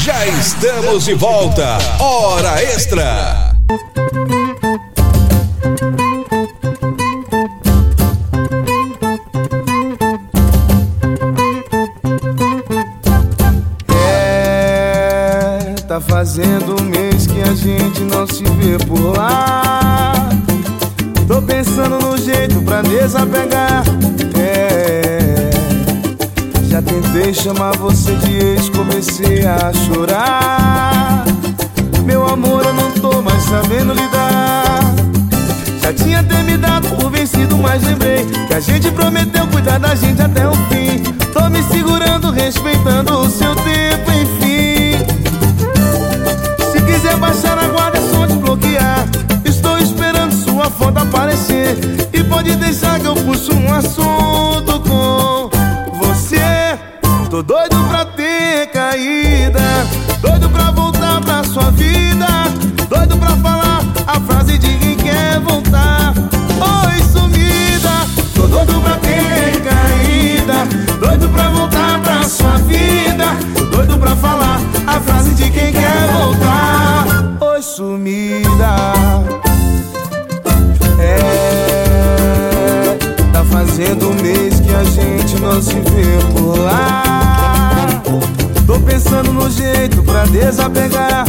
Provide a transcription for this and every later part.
Já estamos de volta. Hora Extra. Tá fazendo um mês que a gente não se vê por lá. Tô pensando no jeito pra desapegar. Já tentei chamar você de ex, comecei a chorar. Meu amor, eu não tô mais sabendo lidar. Já tinha até me dado por vencido, mas lembrei que a gente prometeu cuidar da gente até o fim. Tô me segurando, respeitando o seu tempo, enfim. Se quiser baixar a guarda, é só desbloquear. Estou esperando sua foto aparecer. E pode deixar que eu puxo um assunto com você. Tô doido pra ter caída, doido pra voltar pra sua vida, doido pra falar a frase de quem quer voltar. Oi, sumida. Tô doido pra ter caída, doido pra voltar pra sua vida, tô doido pra falar a frase de quem quer voltar. Oi, sumida. Tá fazendo um mês que a gente não se vê por lá. Tô pensando no jeito pra desapegar.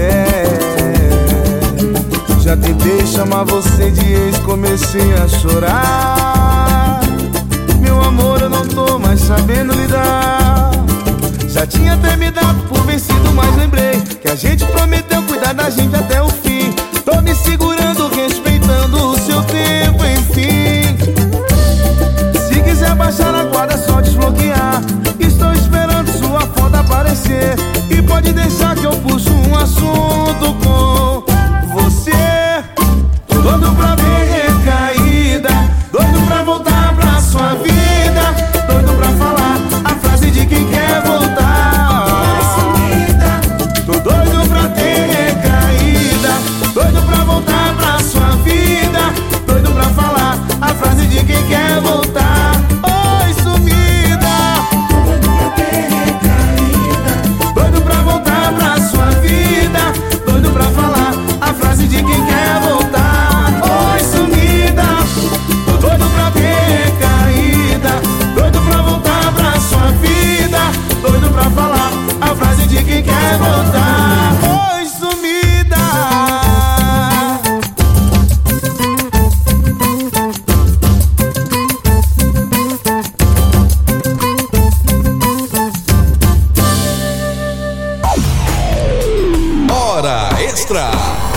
Já tentei chamar você de ex, comecei a chorar. Meu amor, eu não tô mais sabendo lidar. Já tinha até me dado por vencido, mas lembrei que a gente prometeu cuidar da gente até o fim. Tô me segurando, respeitando o seu tempo, enfim. Se quiser baixar a guarda, é só desbloquear. Estou esperando sua foto aparecer. E pode deixar que eu puxo um assunto com você. Tô doido pra ver recaída, doido pra voltar pra sua vida, doido pra falar a frase de quem quer voltar. Tô doido pra ter recaída, doido pra voltar pra sua vida, doido pra falar a frase de quem quer voltar. Oi, sumida. Doido pra ter recaída, doido pra voltar pra sua vida, doido pra falar a frase de quem quer voltar. Oi, sumida. Tô doido pra ter recaída, doido pra voltar pra sua vida, doido pra falar a frase de quem quer voltar. Oi, sumida. Hora Extra.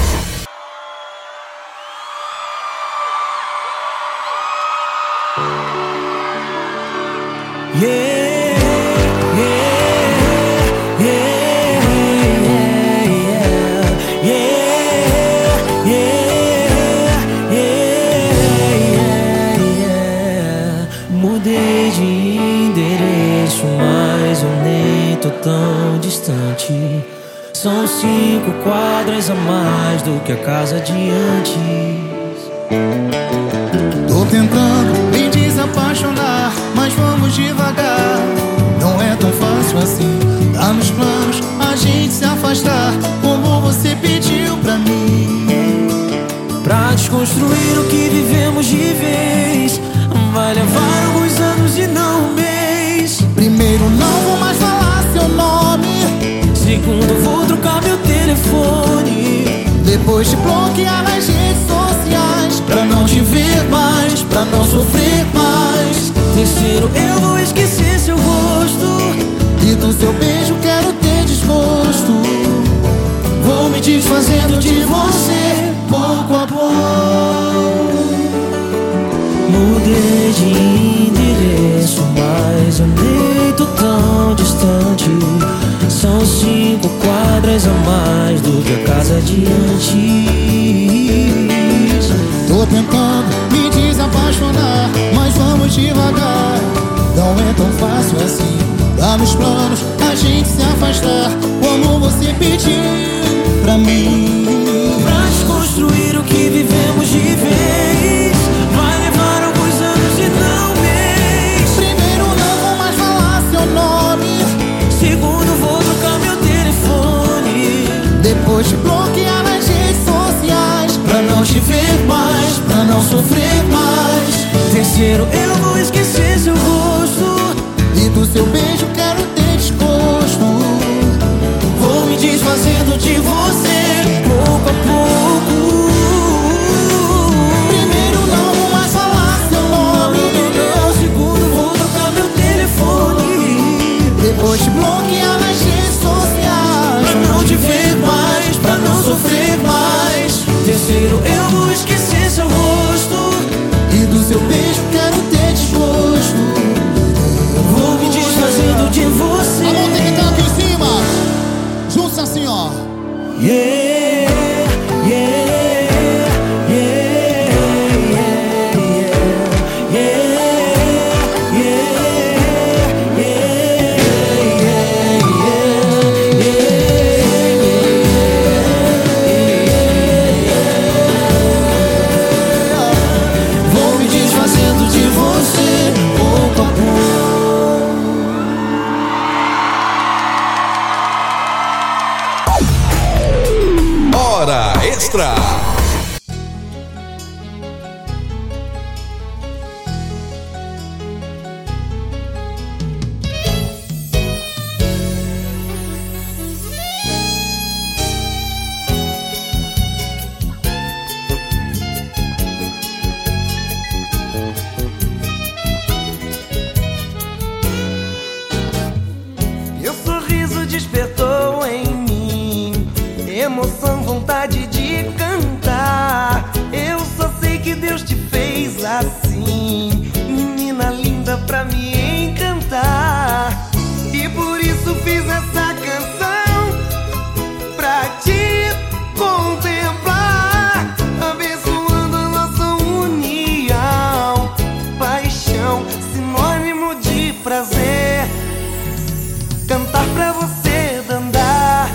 Mudei de endereço, mas eu nem tô tão distante. São 5 quadras a mais do que a casa de antes. Tô tentando me desapaixonar, mas vamos devagar. Não é tão fácil assim. Tá nos planos a gente se afastar, como você pediu pra mim. Pra desconstruir o que vivemos de vez, vai levar alguns anos e não um mês. Primeiro, não vou mais falar seu nome. Segundo, vou trocar meu telefone. Depois de bloquear nas redes sociais, pra não te ver mais, pra não sofrer mais. Terceiro, eu vou esquecer seu rosto, e do seu beijo quero ter desgosto. vou me desfazendo de você pouco a pouco. Mudei de endereço, mas eu nem tô tão distante. São 5 quadras a mais do que a casa de antes. Tô tentando me desapaixonar, mas vamos devagar. Não é tão fácil assim. Tá nos planos a gente se afastar, como você pediu pra mim. Pra desconstruir o que vivemos de vez, vai levar alguns anos e não um mês. Primeiro, não vou mais falar seu nome. Segundo, vou trocar meu telefone. depois te bloquear nas redes sociais, pra não te ver mais, pra não sofrer mais. Terceiro, eu vou esquecer seu rosto, e do seu beijo quero ter desgosto. vou me desfazendo de você, pouco a pouco. Primeiro não vou mais falar seu nome, Segundo, vou trocar meu telefone, depois te bloquear nas redes sociais, pra não te ver mais, pra não sofrer mais. Terceiro, eu vou esquecer seu rosto, e do seu beijo quero ter desgosto. vou me desfazendo de você. A mão tem que estar aqui em cima, juntos assim, ó. Yeah, yeah, yeah, yeah, yeah, yeah, vou me desfazendo de você, pouco a pouco. Hora Extra. Meu sorriso despertou em mim emoção, vontade de cantar. Eu só sei que Deus te fez assim, menina linda pra me encantar. E por isso fiz essa canção pra te contemplar, abençoando a nossa união. Paixão, sinônimo de prazer, cantar pra você dandar.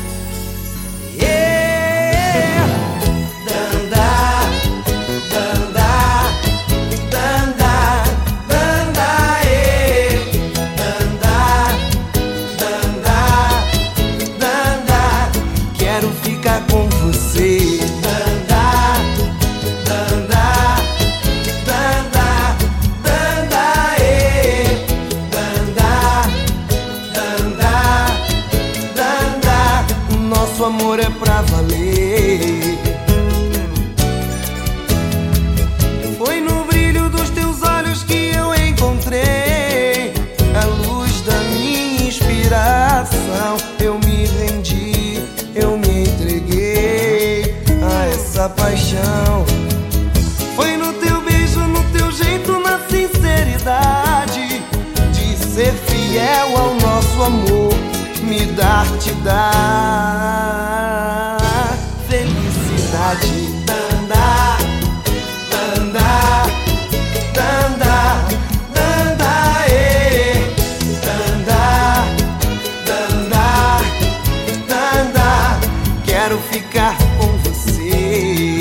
Yeah. Dandar, dandar, dandar, dandar, dandar, dandar, dandar. Quero ficar com você. Dandar, dandar, dandar, dandar, dandar, dandar, dandar. Nosso amor é pra valer. Foi no brilho dos teus olhos que eu encontrei a luz da minha inspiração. Eu me rendi, eu me entreguei a essa paixão. Foi no teu beijo, no teu jeito, na sinceridade de ser fiel ao nosso amor, me dar, te dar felicidade. Dandar, dandar, dandar, dandar, dandar, dandar, dandar. Quero ficar com você.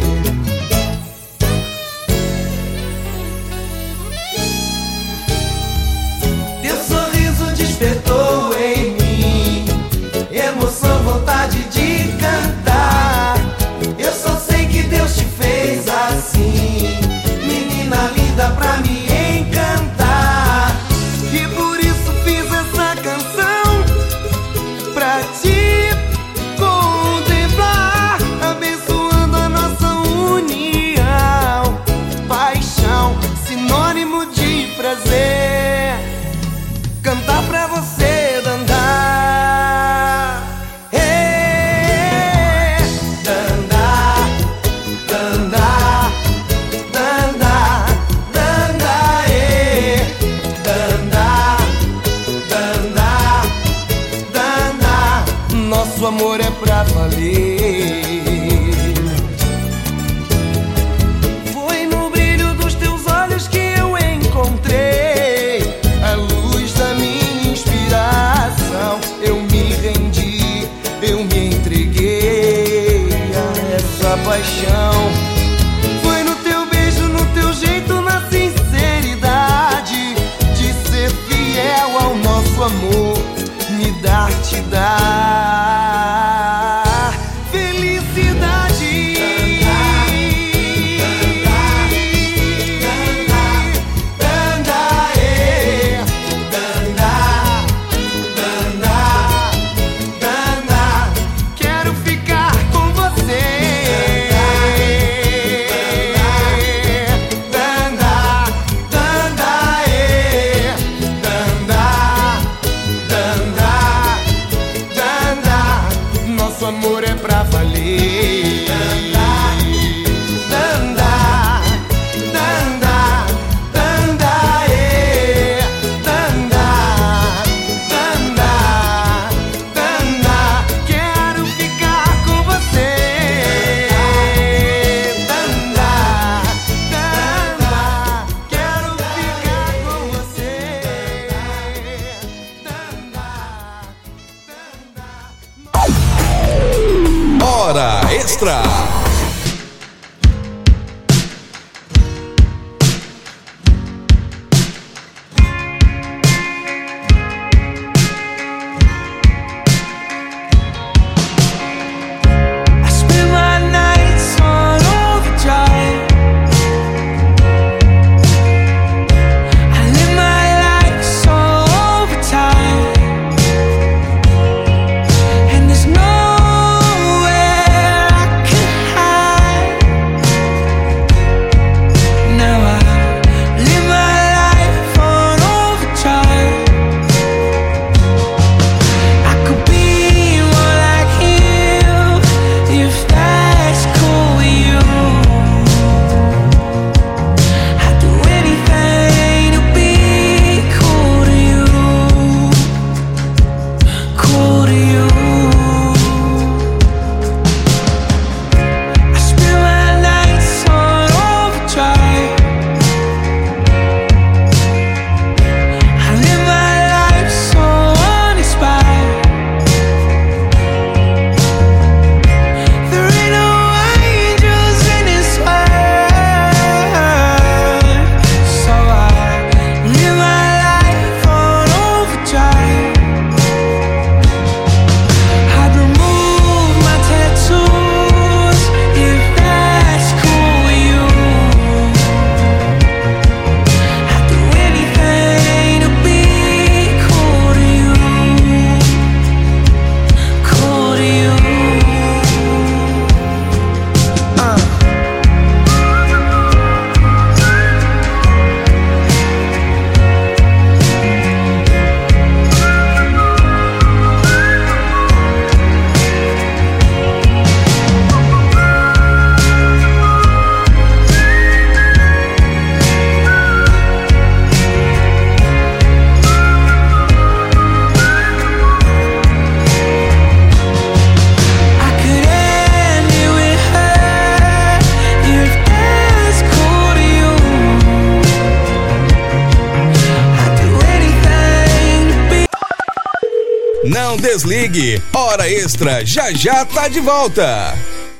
Teu sorriso despertou em mim emoção, vontade de cantar. Eu só sei que Deus te fez assim, menina linda pra me encantar. E por isso fiz essa canção pra te contemplar, abençoando a nossa união. Paixão, sinônimo de prazer, cantar pra você dandar. Dandar, dandar, dandar, dandar, dandar, dandar, dandar. Nosso amor é pra valer. Foi no brilho dos teus olhos que eu encontrei a luz da minha inspiração. Eu me rendi, eu me entreguei a essa paixão. Foi no teu beijo, no teu jeito, na sinceridade de ser fiel ao nosso amor, me dar, te dar Hora Extra. Não desligue, Hora Extra já tá de volta.